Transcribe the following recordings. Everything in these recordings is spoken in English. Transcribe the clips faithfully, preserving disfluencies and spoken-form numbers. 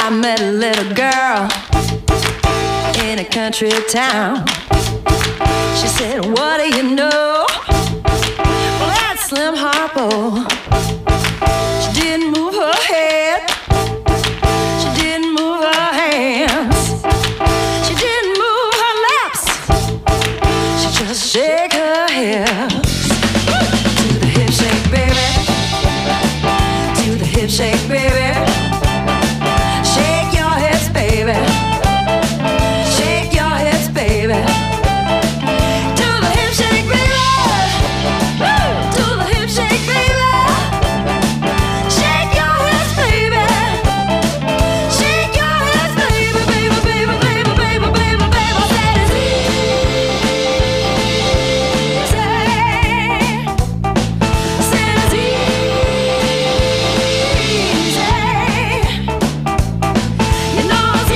I met a little girl in a country town. She said, what do you know? Well, that's Slim Harpo. She didn't move her head. She didn't move her hands. She didn't move her lips. She just shake her hips. To the hip shake, baby. To the hip shake, baby. Shake your hips, baby. Shake your hips, baby. To the hip shake, baby. To the hip shake, baby. Shake your hips, baby. Shake your hips, baby, baby, baby, baby, baby, baby, baby. Said it's easy. Said it's easy. You know it's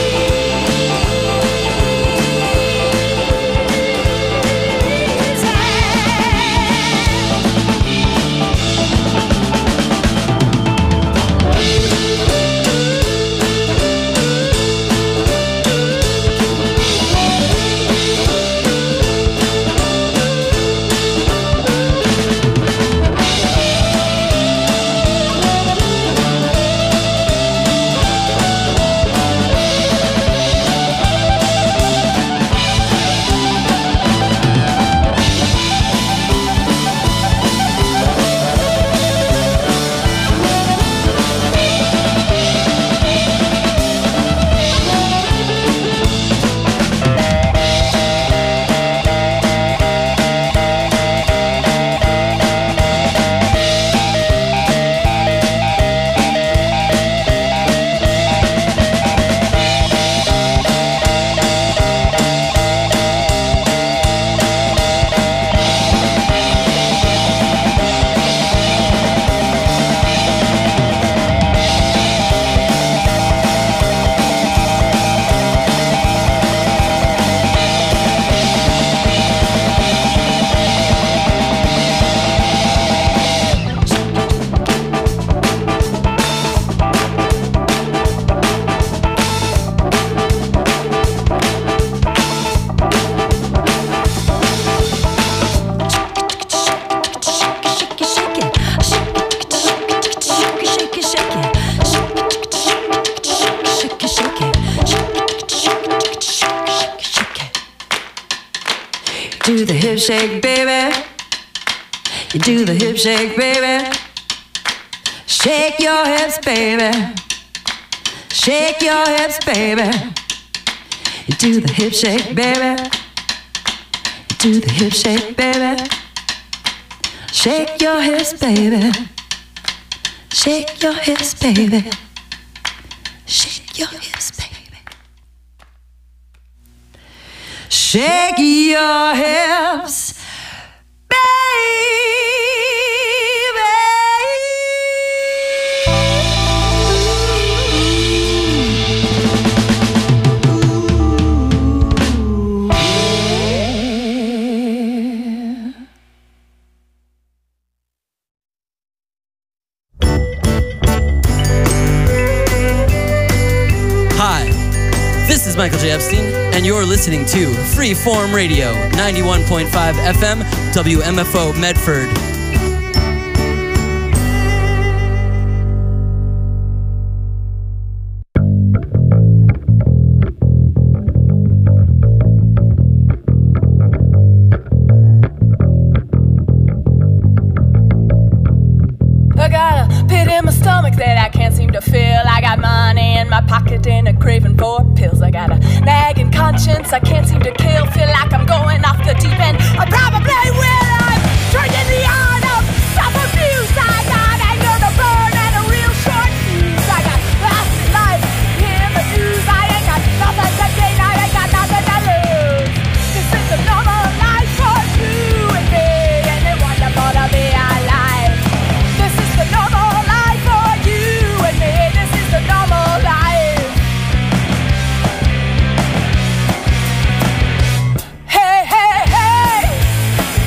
do the hip shake, baby. You do the hip shake, baby. Shake your hips, baby. Shake your hips, baby. You do the hip shake, baby. You do the hip shake, baby. Shake your hips, baby. Shake your hips, baby. Shake your hips, baby. Shake your hips, This is Michael J. Epstein, and you're listening to Freeform Radio, ninety-one point five F M, W M F O Medford. I got a pit in my stomach that I can't seem to fill. I got money in my pocket and a craving for pills. I got a nagging conscience I can't seem to kill. Feel like I'm going off the deep end. I probably will. I'm drinking the art of self-abuse. I got anger to burn and a real short fuse. I got last life in the news. I ain't got nothing to gain. I ain't got nothing to lose. This is the normal life for you and me, and it's wonderful to be alive. This is the normal life for you and me. This is the normal life. Hey, hey, hey.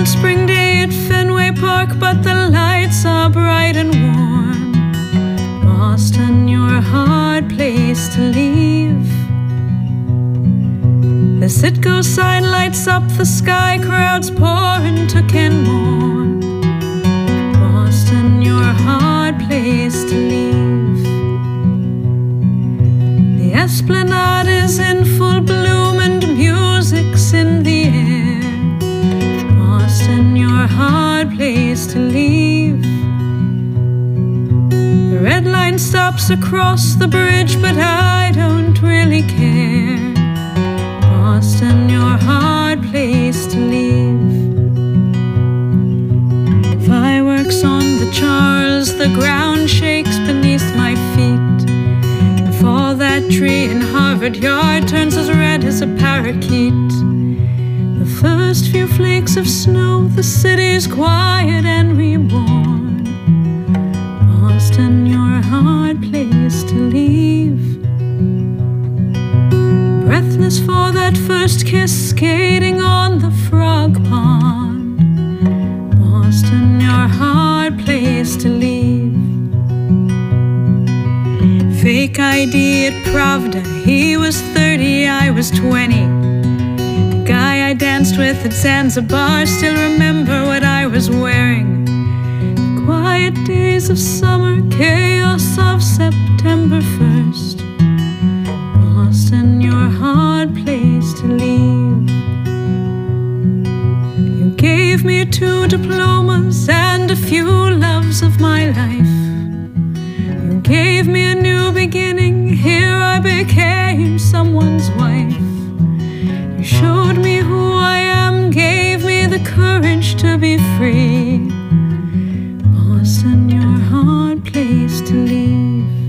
spring day at Fenway Park, but the lights are bright and warm. Boston, you're a hard place to leave. The Citgo sign lights up the sky, crowds pour into Kenmore. Boston, you're a hard place to leave. The Esplanade is in full bloom and music's in the air. Boston, you're a hard place to leave. The red line stops across the bridge, but I don't really care. Boston, you're a hard place to leave. Fireworks on the Charles, the ground shakes beneath my feet. And for that tree in Harvard Yard turns as red as a parakeet. The first few flakes of snow, the city's quiet and reborn. Boston, you're a hard place to leave. Breathless for that first kiss, skating on the frog pond. Boston, you're a hard place to leave. Fake I D at Pravda, he was thirty, I was twenty. The guy I danced with at Zanzibar still remember what I was wearing. The quiet days of summer, chaos of September first. Boston, you're a hard place to leave. You gave me two diplomas and a few loves of my life. You gave me a new beginning, here I became someone's wife. You showed me who I am, gave me the courage to be free. Boston, you're a hard place to leave.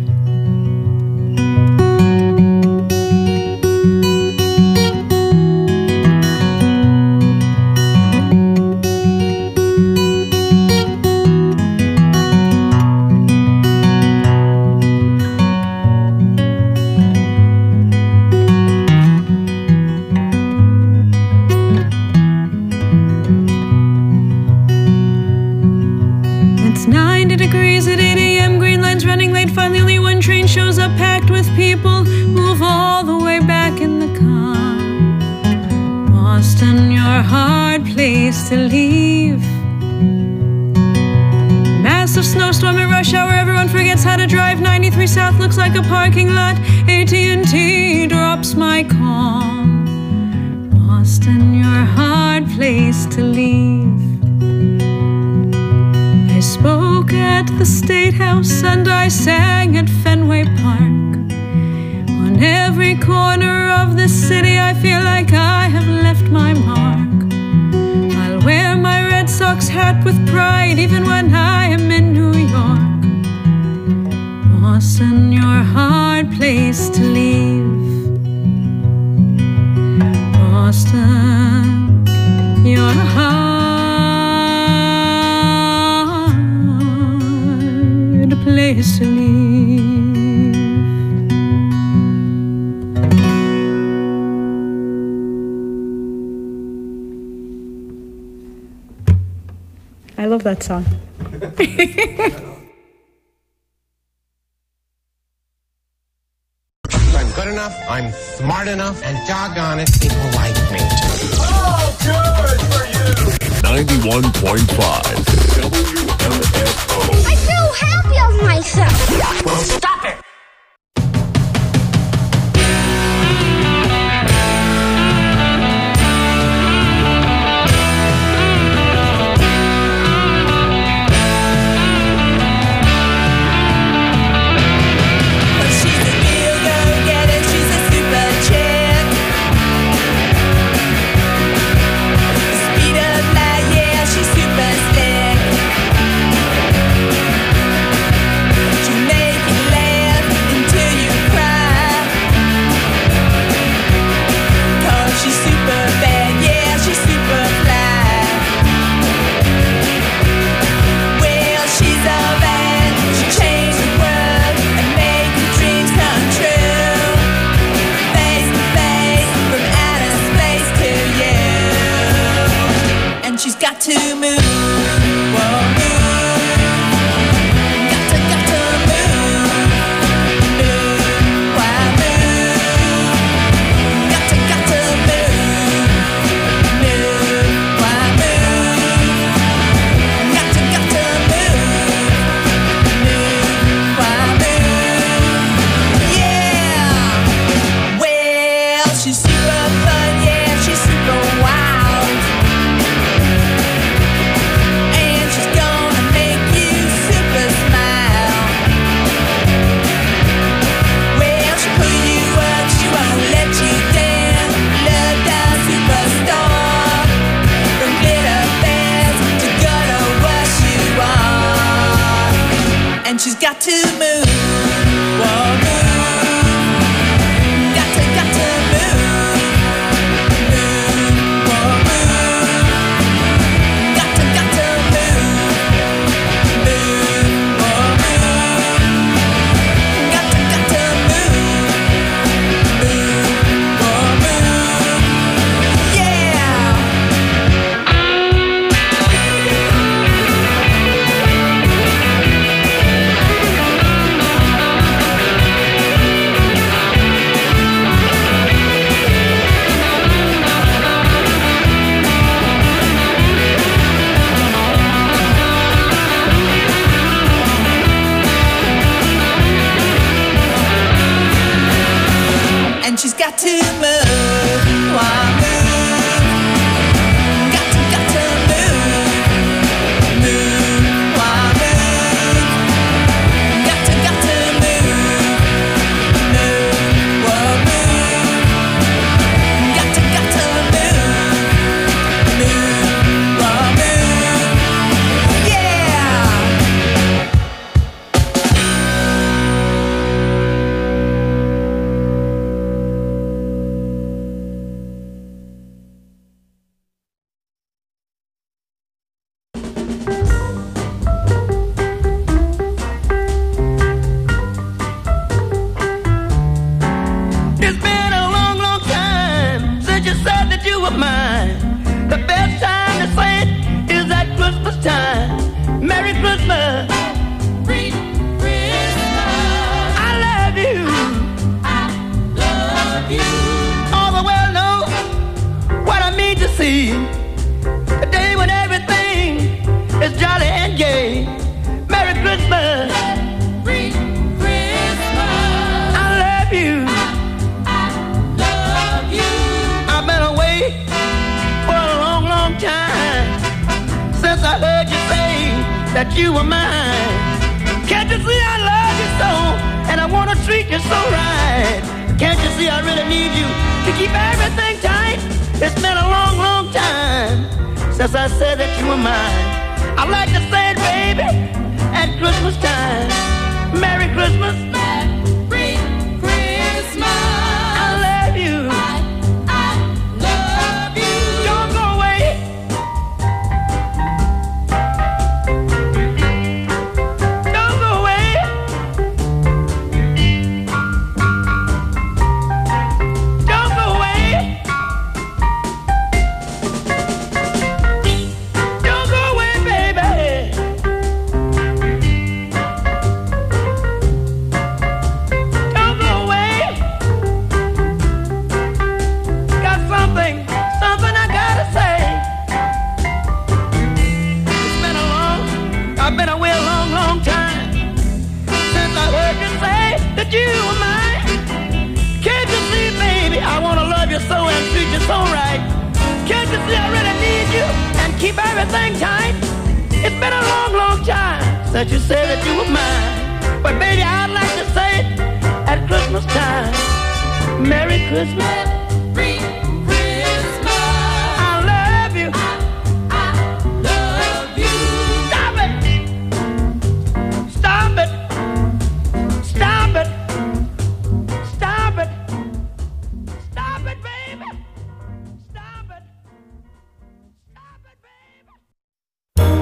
Degrees at eight a m, green lines running late. Finally only one train shows up packed with people. Move all the way back in the car. Boston, you're a hard place to leave. Massive snowstorm at rush hour, everyone forgets how to drive. ninety-three South looks like a parking lot. A T and T drops my call. Boston, you're a hard place to leave. I spoke at the State House and I sang at Fenway Park. On every corner of the city I feel like I have left my mark. I'll wear my Red Sox hat with pride even when I am in New York. Boston, you're a hard place to leave. Boston, you're a hard place to leave. I love that song. I'm good enough, I'm smart enough, and doggone it, people like me. Oh, good for you! ninety-one point five W M F O. I'm so happy of myself. Well, stop it! Make it laugh. It's been a long, long time since you said that you were mine. The best time to say it is at Christmas time. Merry Christmas. Merry Christmas. I love you. I, I love you. All the world knows what I mean to see. A day when everything is jolly and gay. Merry Christmas. Merry Christmas. I love you. I, I love you. I've been away for a long, long time since I heard you say that you were mine. Can't you see I love you so, and I want to treat you so right? Can't you see I really need you to keep everything tight? It's been a long, long time since I said that you were mine. I like to say it, baby, at Christmas time. Merry Christmas. Merry Christmas. I love you. I, I love you. Don't go away. Don't go away. Don't go away. Don't go away, baby. Don't go away. Got something, something I gotta say. It's been a long, I've been away a long, long time since I heard you say that you were mine. Can't you see, baby, I wanna love you so and treat you so right. Can't you see I really need you and keep everything tight? It's been a long, long time since you said that you were mine. But baby, I'd like to say it at Christmas time. Merry Christmas. Merry Christmas. I love you. I, I love you. Stop it. Stop it. Stop it. Stop it. Stop it, baby. Stop it. Stop it, baby.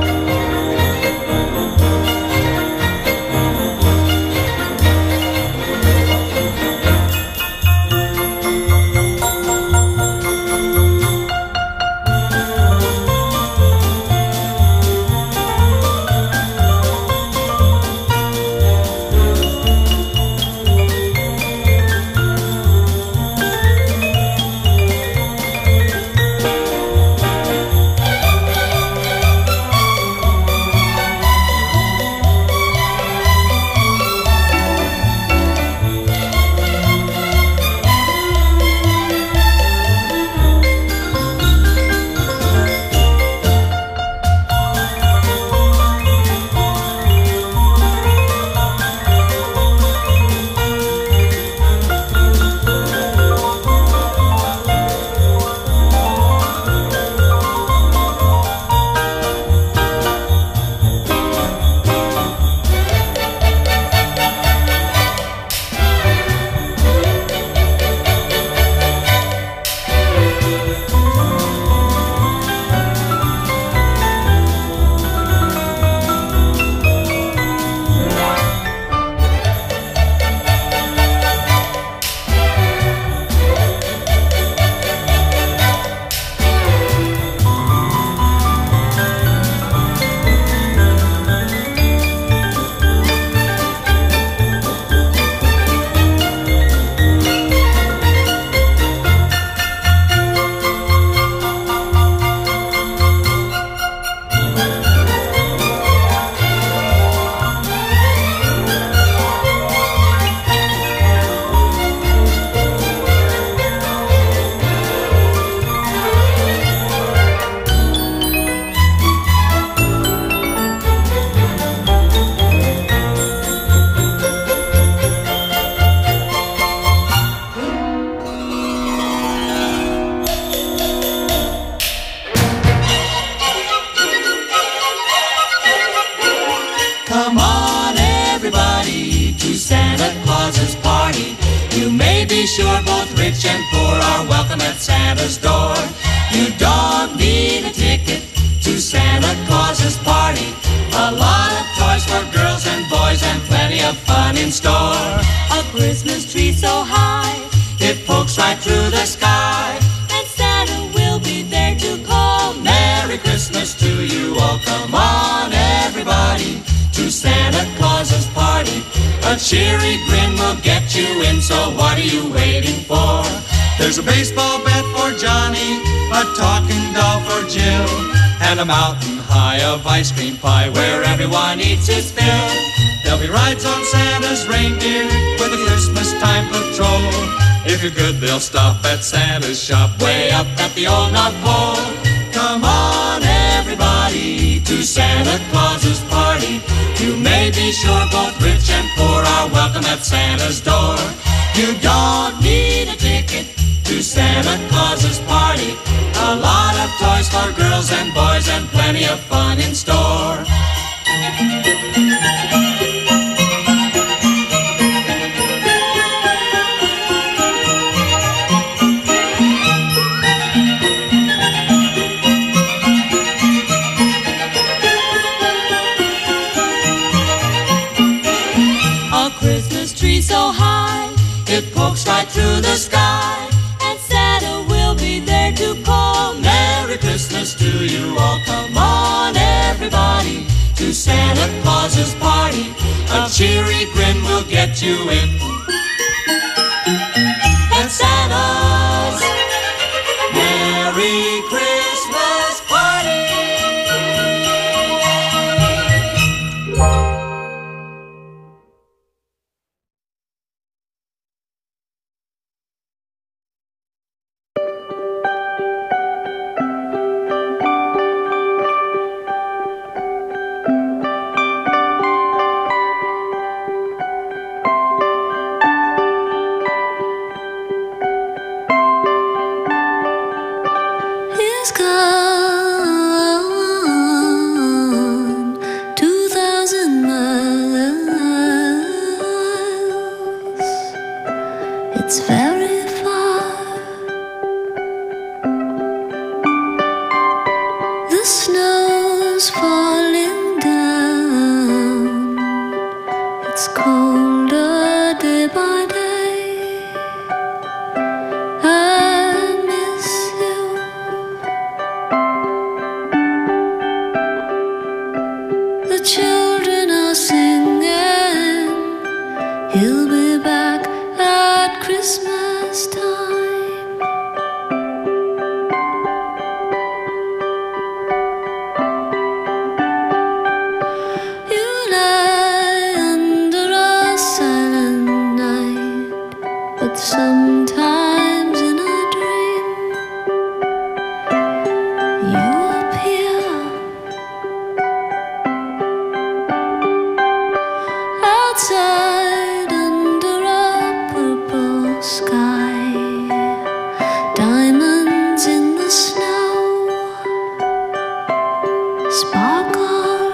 be sure both rich and poor are welcome at Santa's door. You don't need a ticket to Santa Claus's party. A lot of toys for girls and boys and plenty of fun in store. A Christmas tree so high, it pokes right through the sky, and Santa will be there to call Merry Christmas to you all. Come on, everybody, to Santa Claus's party. A cheery grin will get you in, so what are you waiting for? There's a baseball bat for Johnny, a talking doll for Jill, and a mountain high of ice cream pie where everyone eats his fill. There'll be rides on Santa's reindeer with a Christmas time patrol. If you're good, they'll stop at Santa's shop way up at the old North Pole. Come on, everybody, to Santa Claus's party. You may be sure both rich and poor are welcome at Santa's door. You don't need a ticket to Santa Claus's party. A lot of toys for girls and boys and plenty of fun in store. A Christmas tree so high, it pokes right through the sky, and Santa will be there to call Merry Christmas to you all. Come on, everybody, to Santa Claus's party. A cheery grin will get you in. And Santa's Merry Christmas party. He's gone two thousand miles. It's very far. The snow's falling down. It's colder day by day. I miss you. The children are singing, he'll be back at Christmas time. You lie under a silent night, but sometimes in a dream you appear. Outside under a purple sky, diamonds in the snow sparkle.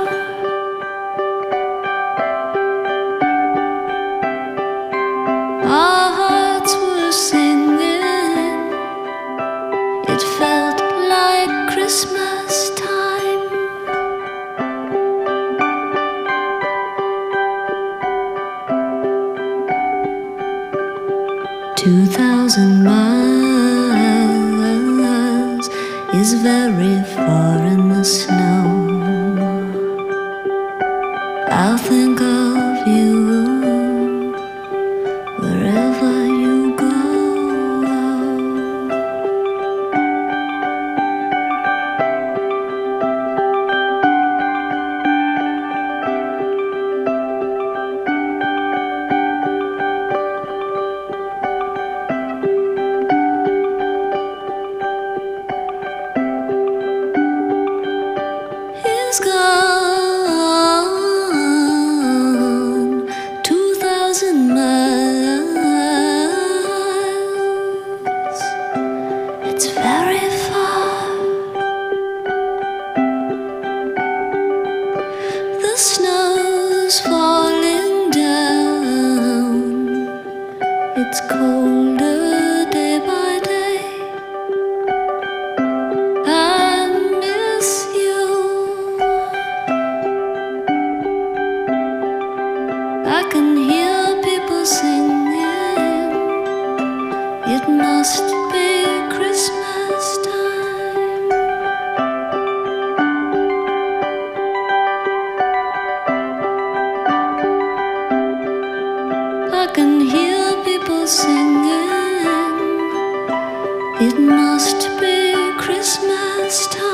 Our hearts were singing, it felt like Christmas time. Two thousand miles is very far in the snow. I'll think of you wherever you go. He's gone two thousand miles. It's very far. The snow's falling down. It's colder day by day. I miss you. I can hear people singing. It It must be Christmas time. I can hear people singing. It must be Christmas time.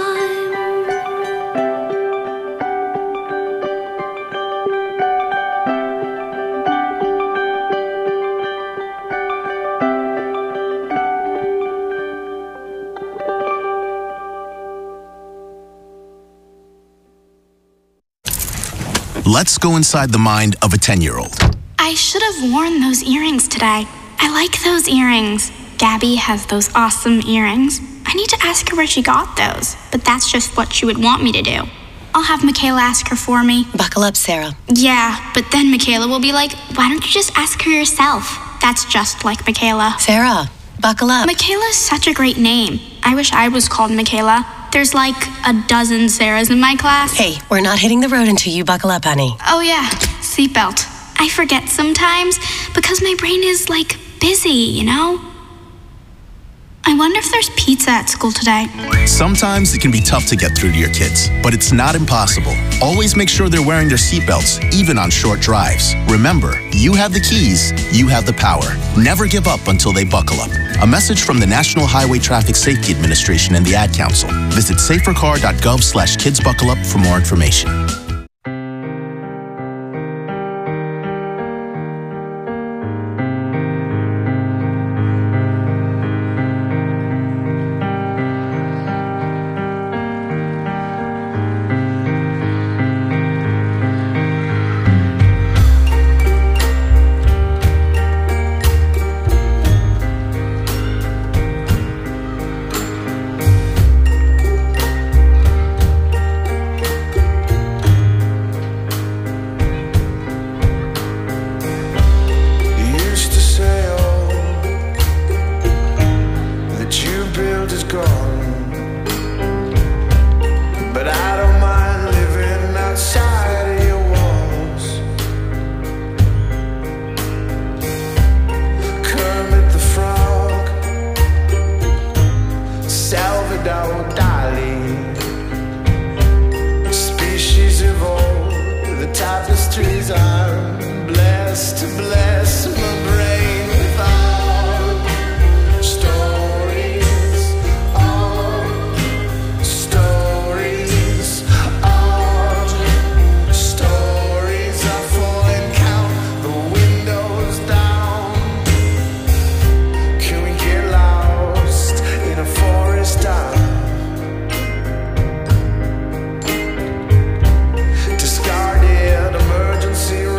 Let's go inside the mind of a ten-year-old. I should have worn those earrings today. I like those earrings. Gabby has those awesome earrings. I need to ask her where she got those, but that's just what she would want me to do. I'll have Michaela ask her for me. Buckle up, Sarah. Yeah, but then Michaela will be like, why don't you just ask her yourself? That's just like Michaela. Sarah, buckle up. Michaela's such a great name. I wish I was called Michaela. There's like a dozen Sarahs in my class. Hey, we're not hitting the road until you buckle up, honey. Oh yeah, seatbelt. I forget sometimes because my brain is like busy, you know? I wonder if there's pizza at school today. Sometimes it can be tough to get through to your kids, but it's not impossible. Always make sure they're wearing their seatbelts, even on short drives. Remember, you have the keys, you have the power. Never give up until they buckle up. A message from the National Highway Traffic Safety Administration and the Ad Council. Visit safercar.gov slash kidsbuckleup for more information. Discarded emergency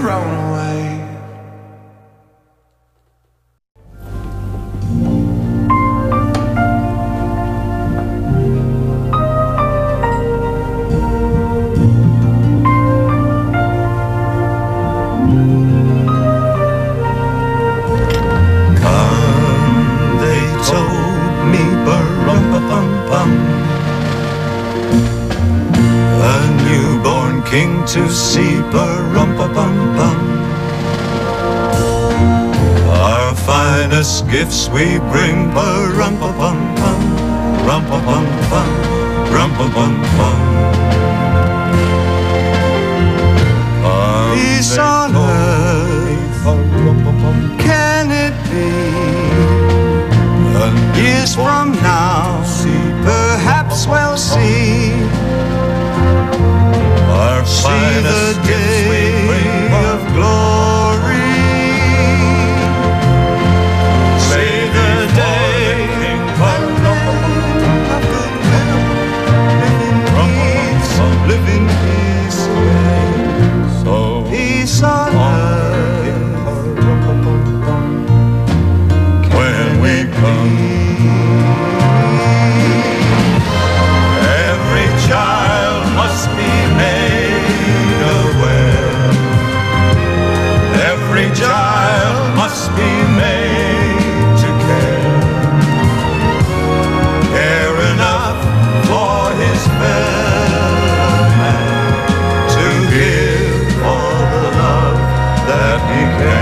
thrown away. King to see, ba-rum-pa-bum-bum. Our finest gifts we bring, ba-rum-pa-bum-bum, rum-pa-bum-bum, rum-pa-bum-bum. Peace on earth, can it be? And years from now, perhaps we'll see. Our see the day of glory. See the day of peace, live in peace, so peace on earth when we come. Every child must be made aware. Every child must be made to care. Care enough for his fellow man, to give all the love that he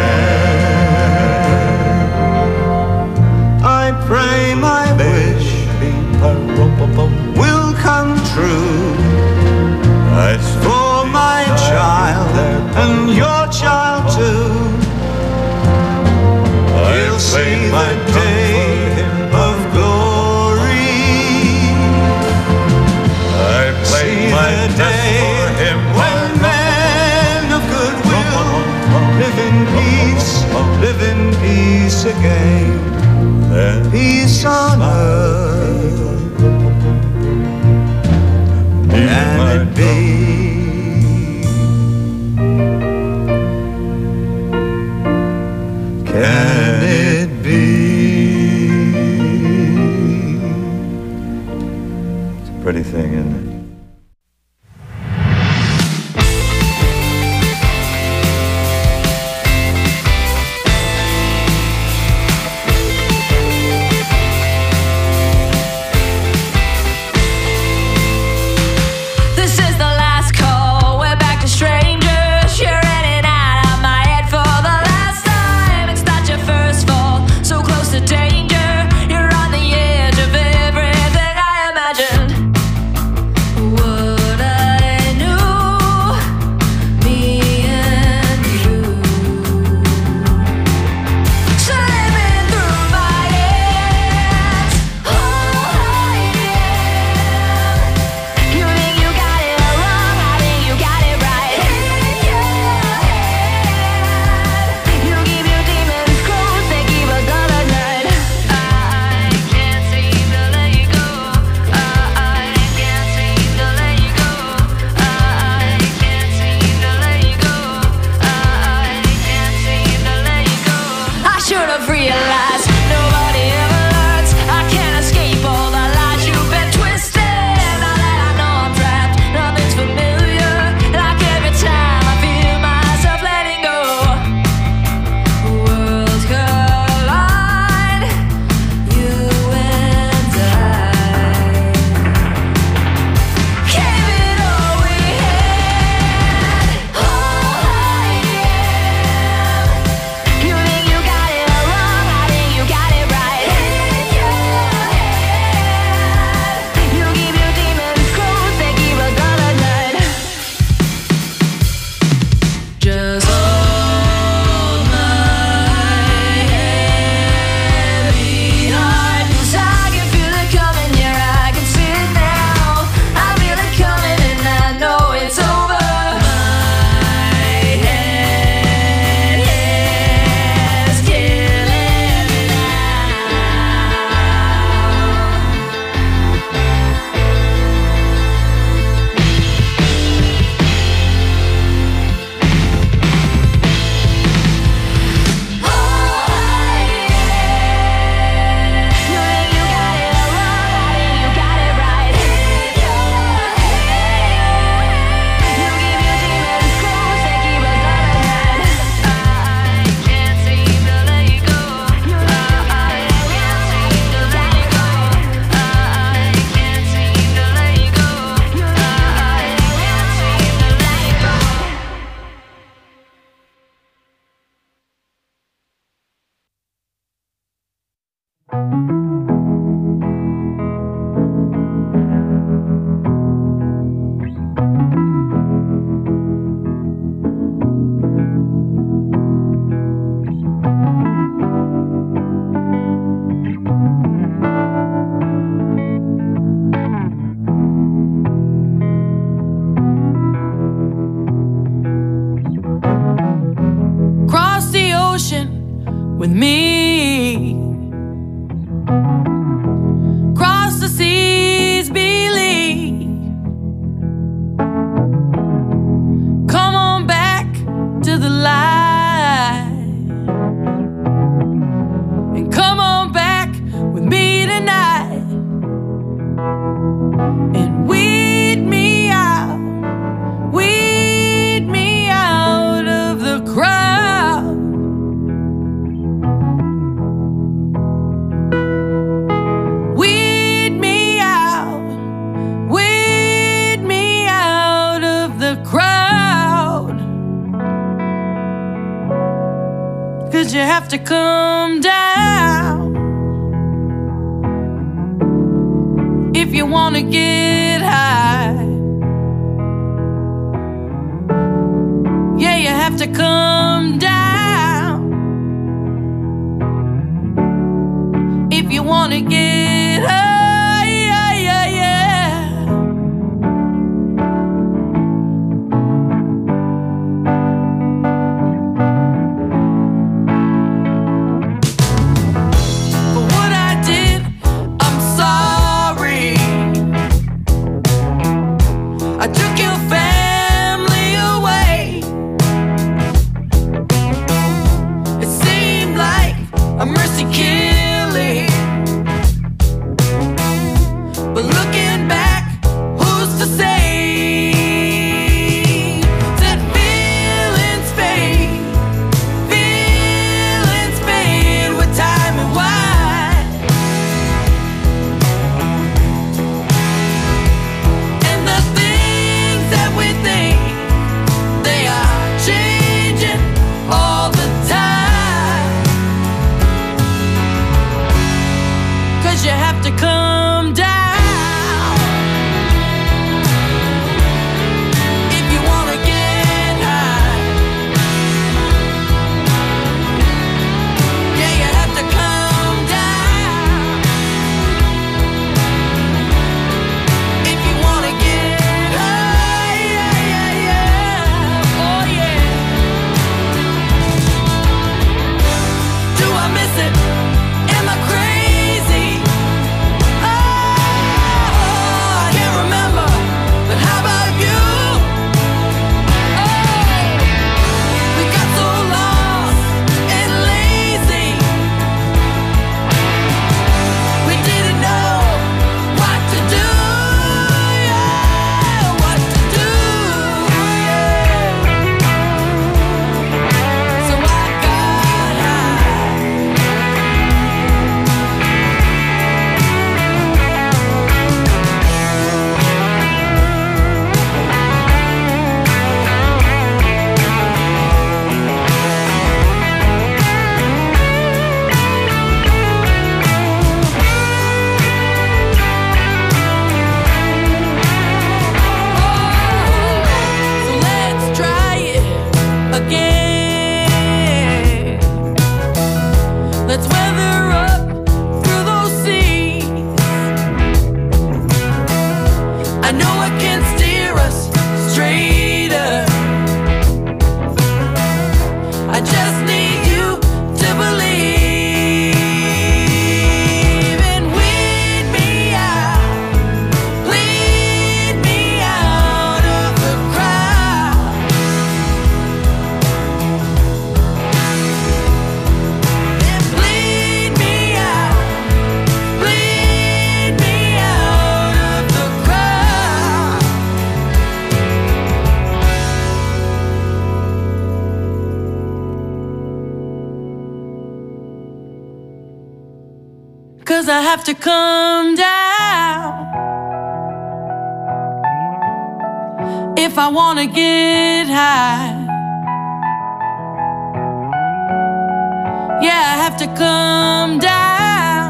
can. I pray my wish will come true. It's for my child and your child too. He'll see the day of glory. I play my day for him when men of goodwill live in peace, live in peace again. Peace on earth. Can it be? Can it be? It's a pretty thing, isn't it? with me. Cross the seas, believe. Come on back to the light, and come on back with me tonight, and weed me out, weed me out of the crowd. Weed me out, weed me out of the crowd. 'Cause you have to come down if you wanna get high. Yeah, you have to come down if you wanna get high. Yeah, yeah, yeah. For what I did, I'm sorry. I took your family away. It seemed like a mercy killing, but looking back, who's to say that feelings fade, feelings fade with time and wine, and the things that we think, they are changing all the time. 'Cause you have to come down if you wanna get high. Yeah, you have to come down if you wanna get high. Yeah, yeah, yeah. Oh yeah. Do I miss it? Am I crazy? Oh, I can't remember, but how about you? Oh, we got so lost and lazy, we didn't know what to do. Yeah, what to do. Yeah. So I got high. So let's try it again. Let's weather up through those seas. I know it can steer us straighter. I just need you to believe, and weed me out, lead me out of the crowd. And bleed me out, bleed me out of the crowd. 'Cause I have to come down if I wanna get high. Yeah, I have to come down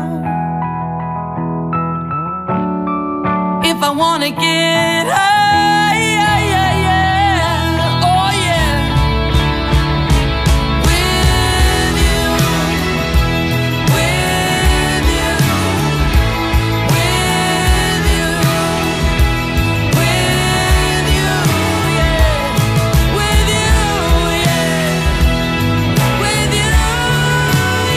if I wanna get high. Yeah, yeah, yeah. Oh yeah. With you, with you, with you, with you, yeah. With you, yeah. With you,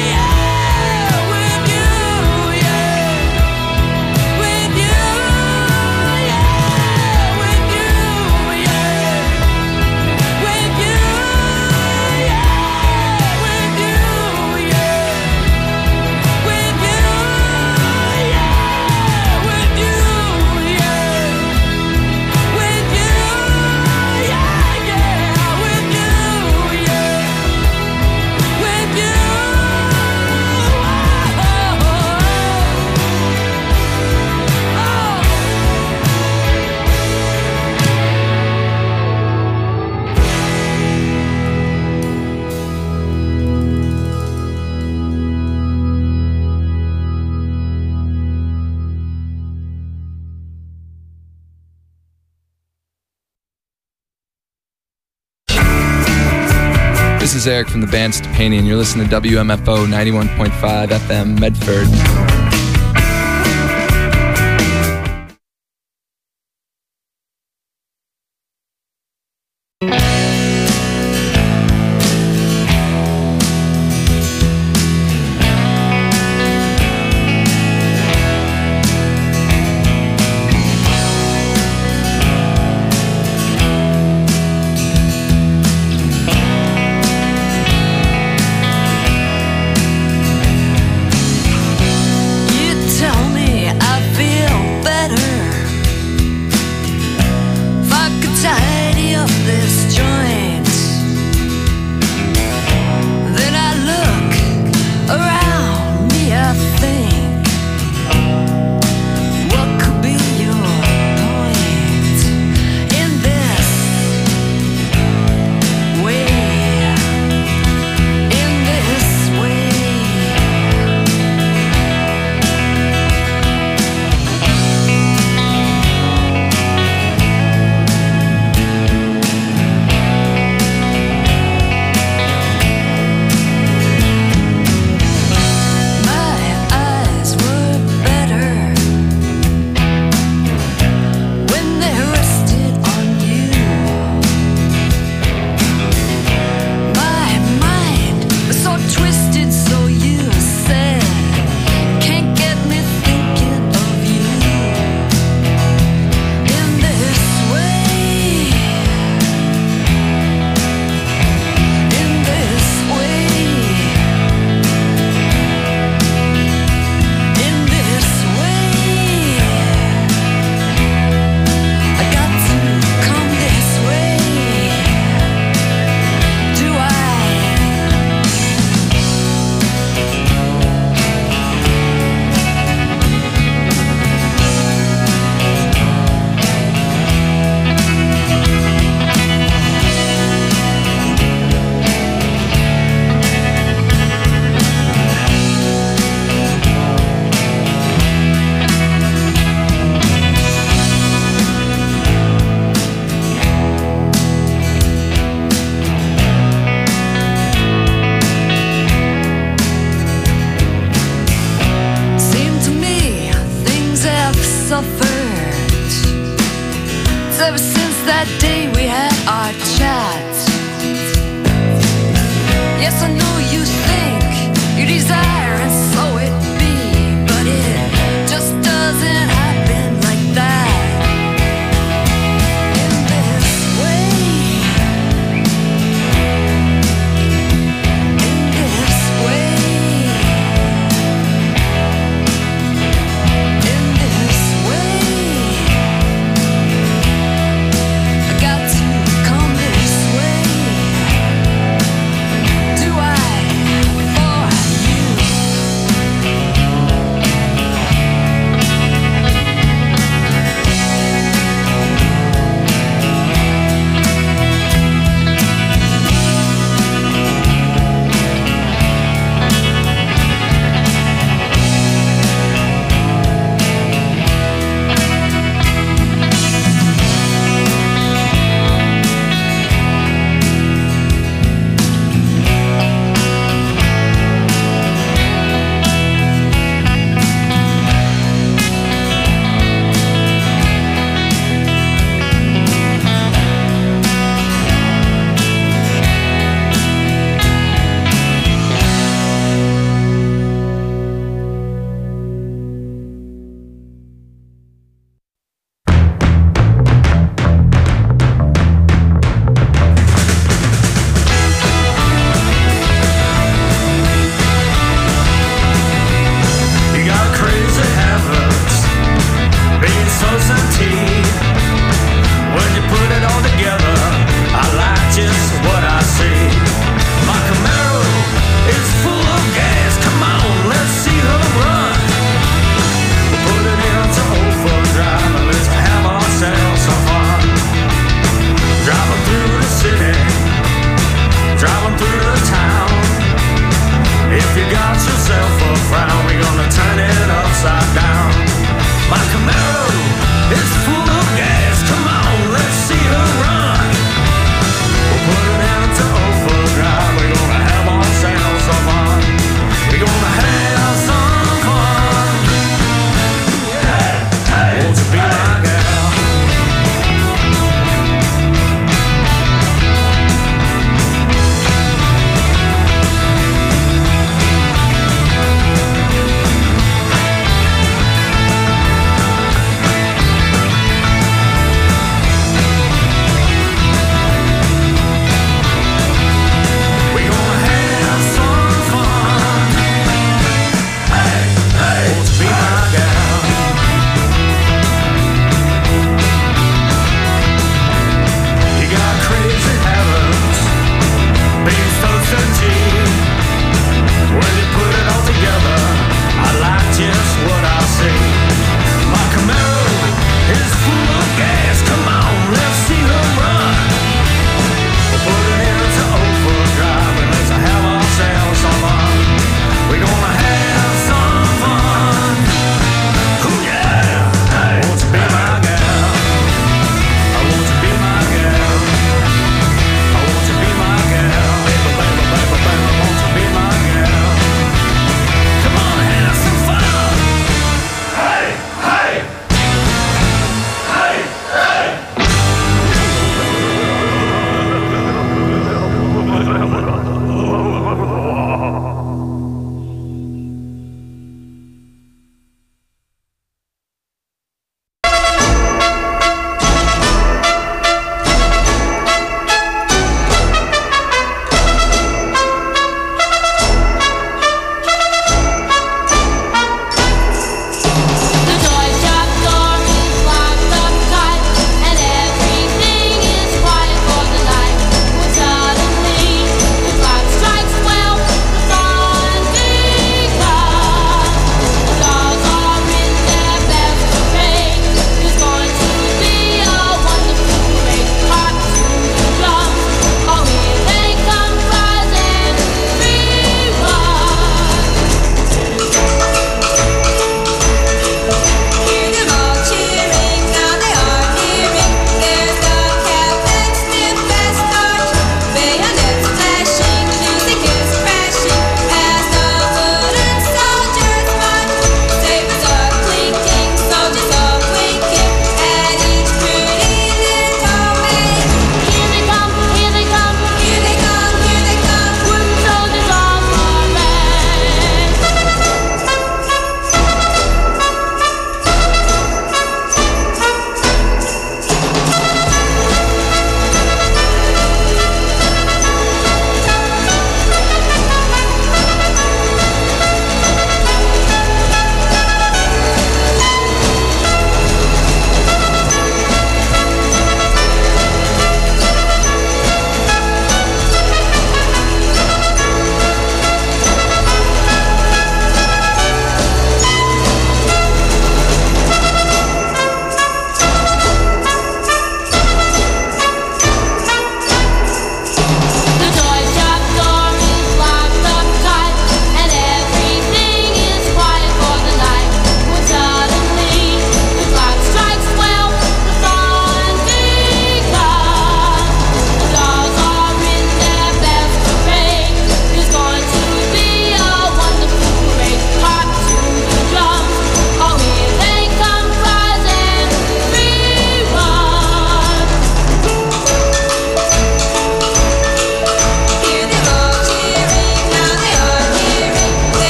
Eric from the band Stepanian. You're listening to W M F O ninety-one point five F M Medford.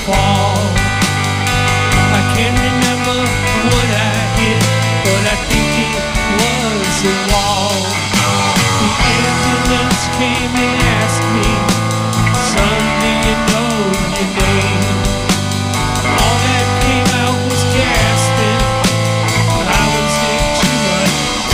fall. I can't remember what I hit, but I think it was a wall. The ambulance came and asked me, son, do you know your name? All that came out was gasping. I was in too much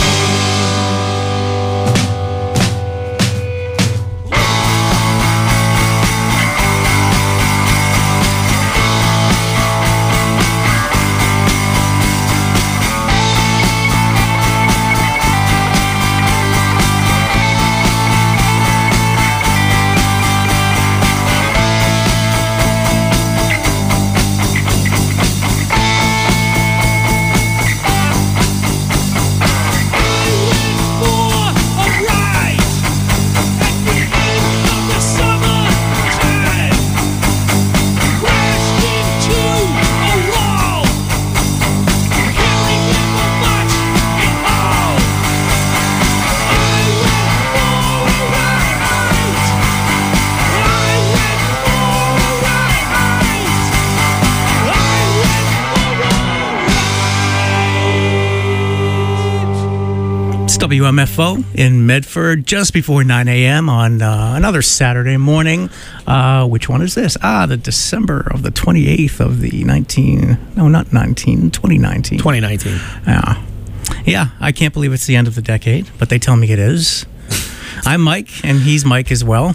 W M F O in Medford just before nine a.m. on uh, another Saturday morning. Uh, which one is this? Ah, the December of the twenty-eighth of the nineteen... No, not nineteen, twenty nineteen. twenty nineteen. Yeah. Yeah, I can't believe it's the end of the decade, but they tell me it is. I'm Mike, and he's Mike as well.